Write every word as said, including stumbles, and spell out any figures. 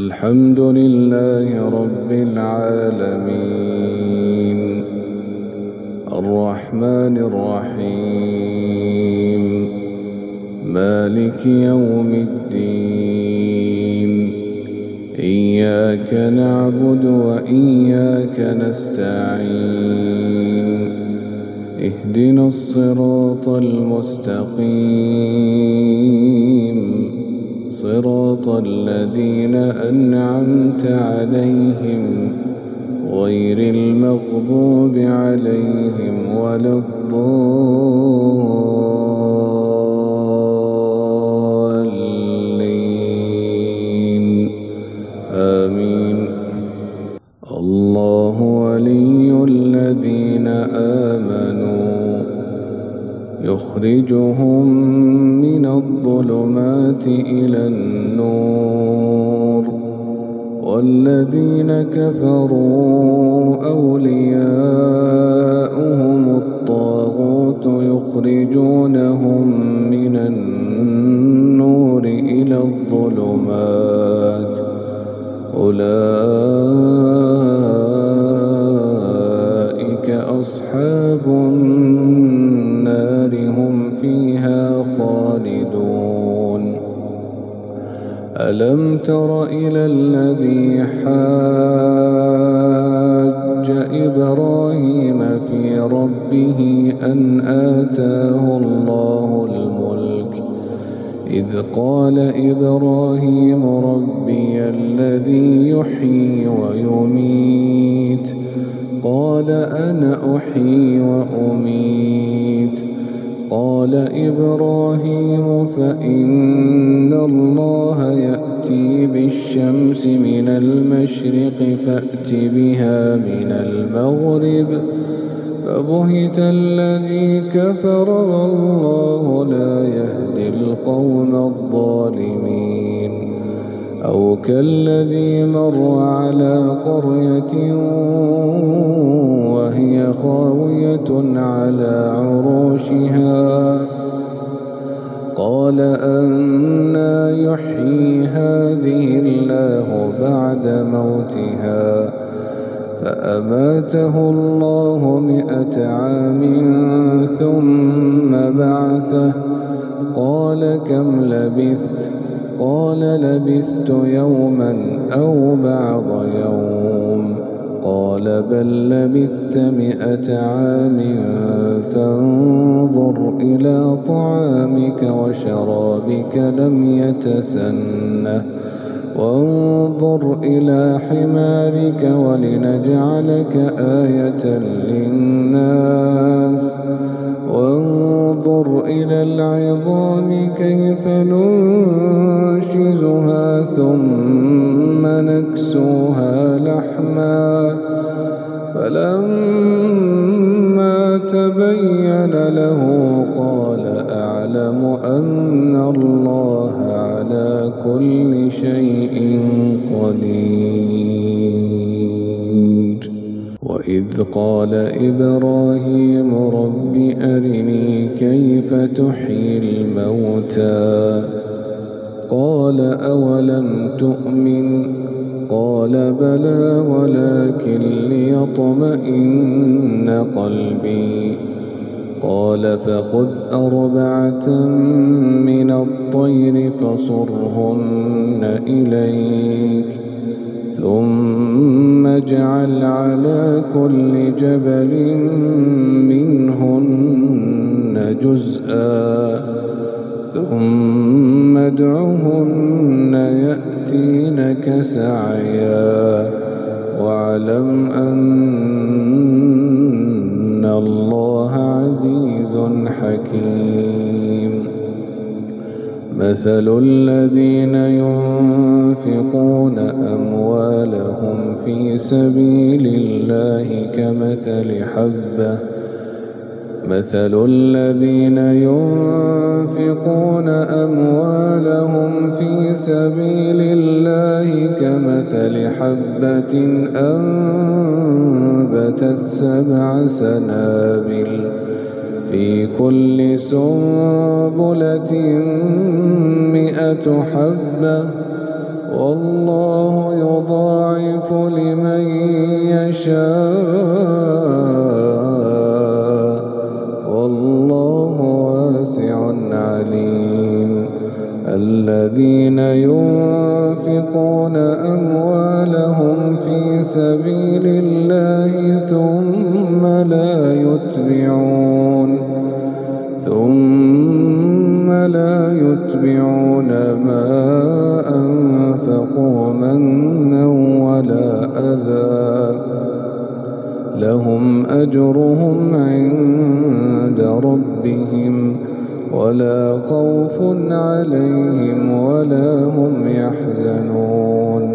الحمد لله رب العالمين الرحمن الرحيم مالك يوم الدين إياك نعبد وإياك نستعين اهدنا الصراط المستقيم صراط الذين أنعمت عليهم غير المغضوب عليهم ولا الضالين آمين. الله ولي الذين آمنوا يخرجهم من الظلمات إلى النور والذين كفروا أولياؤهم الطاغوت يخرجونهم من النور إلى الظلمات أولئك أصحاب النار هم فيها خالدون. ألم تر إلى الذي حاج إبراهيم في ربه أن آتاه الله الملك إذ قال إبراهيم ربي الذي يحيي ويميت قال أنا أحيي وأميت قال إبراهيم فإن الله يأتي بالشمس من المشرق فأت بها من المغرب فبهت الذي كفر والله لا يهدي القوم الظالمين. أو كالذي مر على قرية وهي خاوية على عروشها قال أنى يحيي هذه الله بعد موتها فأماته الله مئة عام ثم بعثه قال كم لبثت قال لبثت يوما أو بعض يوم قال بل لبثت مئة عام فانظر إلى طعامك وشرابك لم يتسنه وانظر إلى حمارك ولنجعلك آية للناس وانظر إلى العظام كيف ننشزها ثم نكسوها لحما فلما تبين له قال أعلم أن الله على كل شيء قدير. وإذ قال إبراهيم رب أرني كيف تحيي الموتى قال أولم تؤمن قال بلى ولكن ليطمئن قلبي قال فخذ أربعة من الطير فصرهن إليك ثم اجعل على كل جبل منهن جزءا ثم ادعهن يأتينك سعيا واعلم أن الله عزيز حكيم. مثل الذين ينفقون أموالهم في سبيل الله كمثل حبة مثل الذين ينفقون أموالهم في سبيل الله كمثل حبة أنبتت سبع سنابل في كل سنبلة مئة حبة والله والذين ينفقون أموالهم في سبيل الله ثم لا يتبعون ثم لا يتبعون ما أنفقوا منا ولا أذى لهم أجرهم عند ربهم ولا خوف عليهم ولا هم يحزنون